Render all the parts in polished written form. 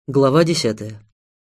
Глава 10.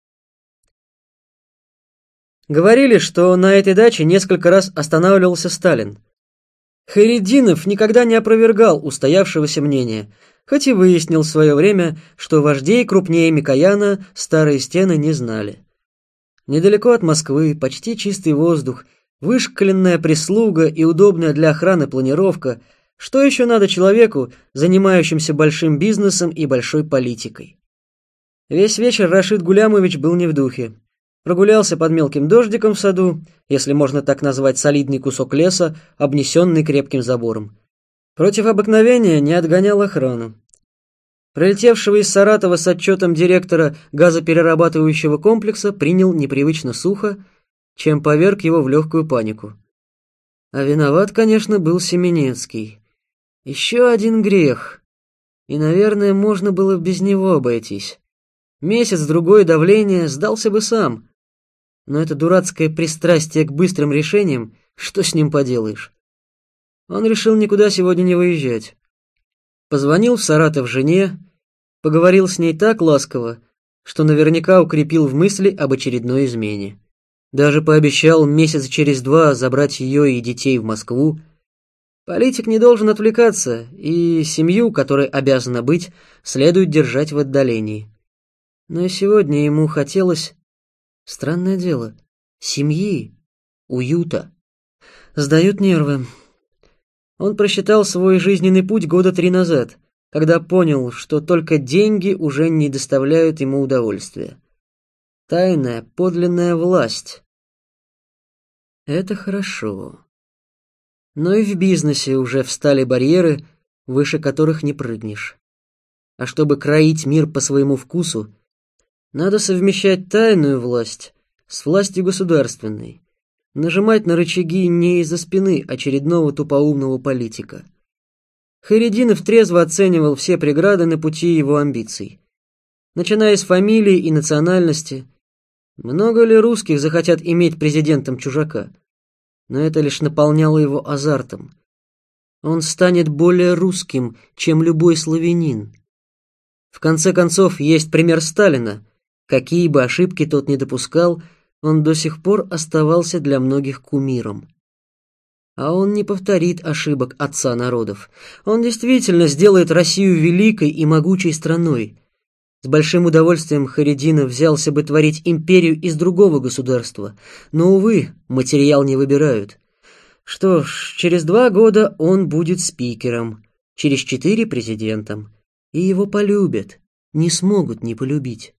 Говорили, что на этой даче несколько раз останавливался Сталин. Хайретдинов никогда не опровергал устоявшегося мнения, хоть и выяснил в свое время, что вождей крупнее Микояна старые стены не знали. Недалеко от Москвы, почти чистый воздух, вышкаленная прислуга и удобная для охраны планировка. Что еще надо человеку, занимающимся большим бизнесом и большой политикой? Весь вечер Рашид Гулямович был не в духе. Прогулялся под мелким дождиком в саду, если можно так назвать солидный кусок леса, обнесенный крепким забором. Против обыкновения не отгонял охрану. Прилетевшего из Саратова с отчетом директора газоперерабатывающего комплекса принял непривычно сухо, чем поверг его в легкую панику. А виноват, конечно, был Семенецкий. Еще один грех. И, наверное, можно было без него обойтись. Месяц-другой давления сдался бы сам. Но это дурацкое пристрастие к быстрым решениям, что с ним поделаешь? Он решил никуда сегодня не выезжать. Позвонил в Саратов жене, поговорил с ней так ласково, что наверняка укрепил в мысли об очередной измене. Даже пообещал месяц через два забрать ее и детей в Москву. Политик не должен отвлекаться, и семью, которой обязана быть, следует держать в отдалении. Но и сегодня ему хотелось, странное дело, семьи, уюта. Сдают нервы. Он просчитал свой жизненный путь 3 года назад, когда понял, что только деньги уже не доставляют ему удовольствия. Тайная, подлинная власть. Это хорошо. Но и в бизнесе уже встали барьеры, выше которых не прыгнешь. А чтобы кроить мир по своему вкусу, надо совмещать тайную власть с властью государственной, нажимать на рычаги не из-за спины очередного тупоумного политика. Хайретдинов трезво оценивал все преграды на пути его амбиций. Начиная с фамилии и национальности. Много ли русских захотят иметь президентом чужака? Но это лишь наполняло его азартом. Он станет более русским, чем любой славянин. В конце концов, есть пример Сталина. Какие бы ошибки тот ни допускал, он до сих пор оставался для многих кумиром. А он не повторит ошибок отца народов. Он действительно сделает Россию великой и могучей страной. С большим удовольствием Хайретдинов взялся бы творить империю из другого государства, но, увы, материал не выбирают. Что ж, через 2 года он будет спикером, через 4 — президентом, и его полюбят, не смогут не полюбить.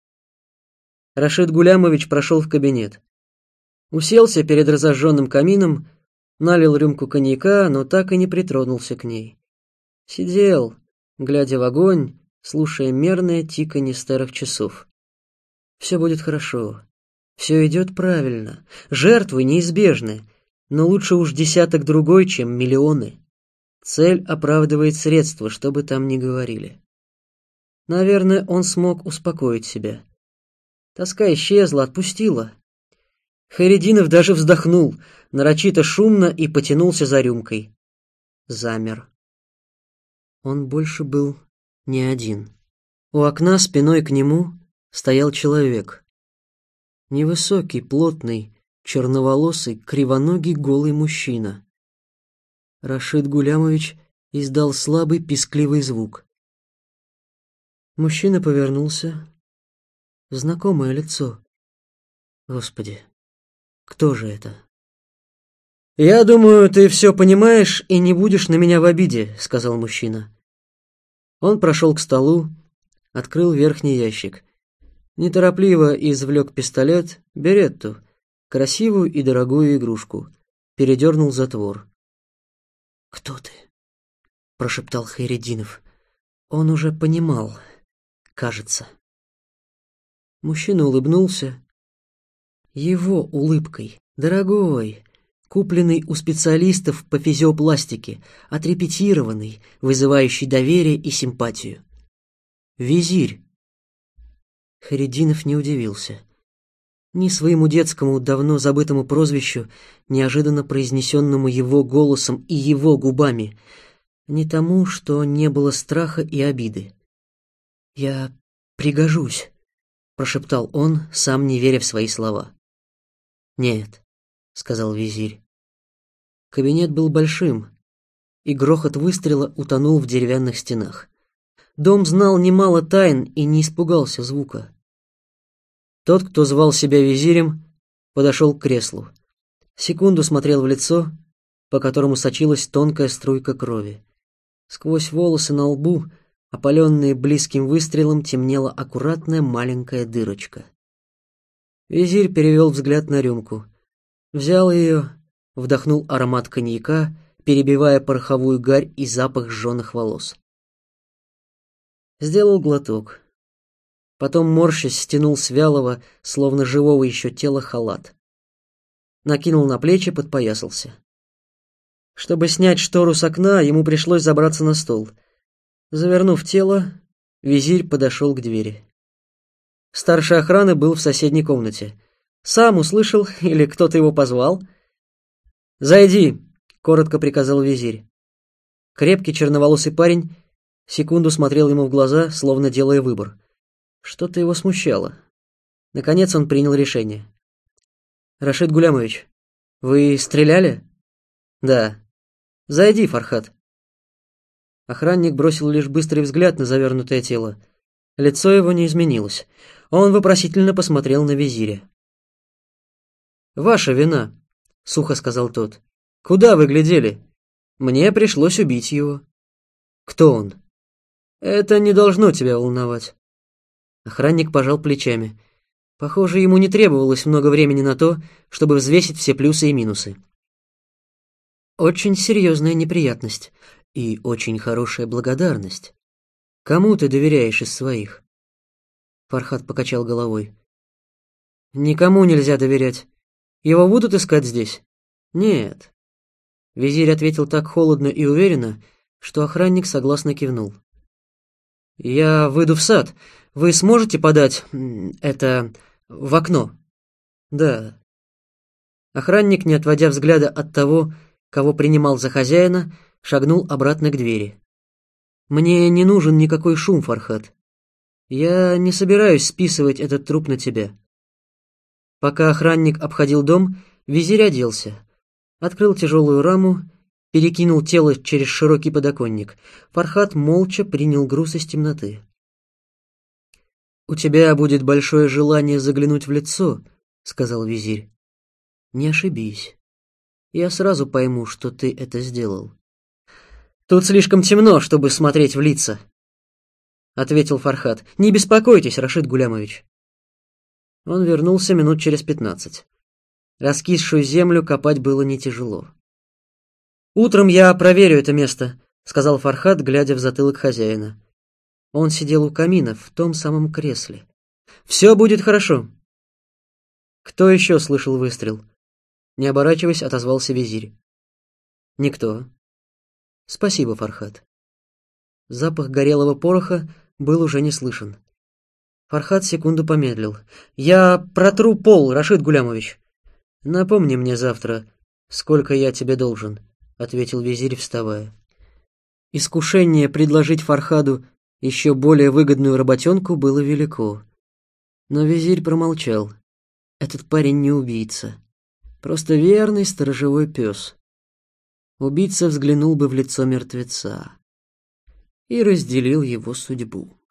Рашид Гулямович прошел в кабинет. Уселся перед разожженным камином, налил рюмку коньяка, но так и не притронулся к ней. Сидел, глядя в огонь, слушая мерное тиканье старых часов. Все будет хорошо, все идет правильно, жертвы неизбежны, но лучше уж десяток другой, чем миллионы. Цель оправдывает средства, что бы там ни говорили. Наверное, он смог успокоить себя. Тоска исчезла, отпустила. Хайретдинов даже вздохнул, нарочито шумно, и потянулся за рюмкой. Замер. Он больше был не один. У окна спиной к нему стоял человек. Невысокий, плотный, черноволосый, кривоногий, голый мужчина. Рашид Гулямович издал слабый пискливый звук. Мужчина повернулся. Знакомое лицо. Господи, кто же это? «Я думаю, ты все понимаешь и не будешь на меня в обиде», — сказал мужчина. Он прошел к столу, открыл верхний ящик. Неторопливо извлек пистолет, беретту, красивую и дорогую игрушку. Передернул затвор. «Кто ты?» — прошептал Хайретдинов. Он уже понимал, кажется. Мужчина улыбнулся. Его улыбкой, дорогой, купленный у специалистов по физиопластике, отрепетированный, вызывающий доверие и симпатию. Визирь. Хайретдинов не удивился. Ни своему детскому, давно забытому прозвищу, неожиданно произнесенному его голосом и его губами, ни тому, что не было страха и обиды. «Я пригожусь», прошептал он, сам не веря в свои слова. «Нет», — сказал визирь. Кабинет был большим, и грохот выстрела утонул в деревянных стенах. Дом знал немало тайн и не испугался звука. Тот, кто звал себя визирем, подошел к креслу. Секунду смотрел в лицо, по которому сочилась тонкая струйка крови. Сквозь волосы на лбу, опаленные близким выстрелом, темнела аккуратная маленькая дырочка. Визирь перевел взгляд на рюмку. Взял ее, вдохнул аромат коньяка, перебивая пороховую гарь и запах сжёных волос. Сделал глоток. Потом, морщась, стянул с вялого, словно живого еще тела, халат. Накинул на плечи, подпоясался. Чтобы снять штору с окна, ему пришлось забраться на стол. Завернув тело, визирь подошел к двери. Старший охраны был в соседней комнате. Сам услышал или кто-то его позвал. «Зайди», — коротко приказал визирь. Крепкий черноволосый парень секунду смотрел ему в глаза, словно делая выбор. Что-то его смущало. Наконец он принял решение. «Рашид Гулямович, вы стреляли?» «Да». «Зайди, Фархад». Охранник бросил лишь быстрый взгляд на завернутое тело. Лицо его не изменилось. Он вопросительно посмотрел на визиря. «Ваша вина», — сухо сказал тот. «Куда вы глядели? Мне пришлось убить его». «Кто он?» «Это не должно тебя волновать». Охранник пожал плечами. Похоже, ему не требовалось много времени на то, чтобы взвесить все плюсы и минусы. «Очень серьезная неприятность и очень хорошая благодарность. Кому ты доверяешь из своих?» Фархад покачал головой. «Никому нельзя доверять. Его будут искать здесь?» «Нет». Визирь ответил так холодно и уверенно, что охранник согласно кивнул. «Я выйду в сад. Вы сможете подать это в окно?» «Да». Охранник, не отводя взгляда от того, кого принимал за хозяина, шагнул обратно к двери. «Мне не нужен никакой шум, Фархад. Я не собираюсь списывать этот труп на тебя». Пока охранник обходил дом, визирь оделся, открыл тяжелую раму, перекинул тело через широкий подоконник. Фархад молча принял груз из темноты. «У тебя будет большое желание заглянуть в лицо», — сказал визирь. «Не ошибись. Я сразу пойму, что ты это сделал». «Тут слишком темно, чтобы смотреть в лица», — ответил Фархад. «Не беспокойтесь, Рашид Гулямович». Он вернулся минут через 15. Раскисшую землю копать было не тяжело. «Утром я проверю это место», — сказал Фархад, глядя в затылок хозяина. Он сидел у камина в том самом кресле. «Все будет хорошо». «Кто еще слышал выстрел?» Не оборачиваясь, отозвался визирь. «Никто». «Спасибо, Фархад». Запах горелого пороха был уже не слышен. Фархад секунду помедлил. «Я протру пол, Рашид Гулямович». «Напомни мне завтра, сколько я тебе должен», — ответил визирь, вставая. Искушение предложить Фархаду еще более выгодную работенку было велико. Но визирь промолчал. Этот парень не убийца. Просто верный сторожевой пес. Убийца взглянул бы в лицо мертвеца и разделил его судьбу.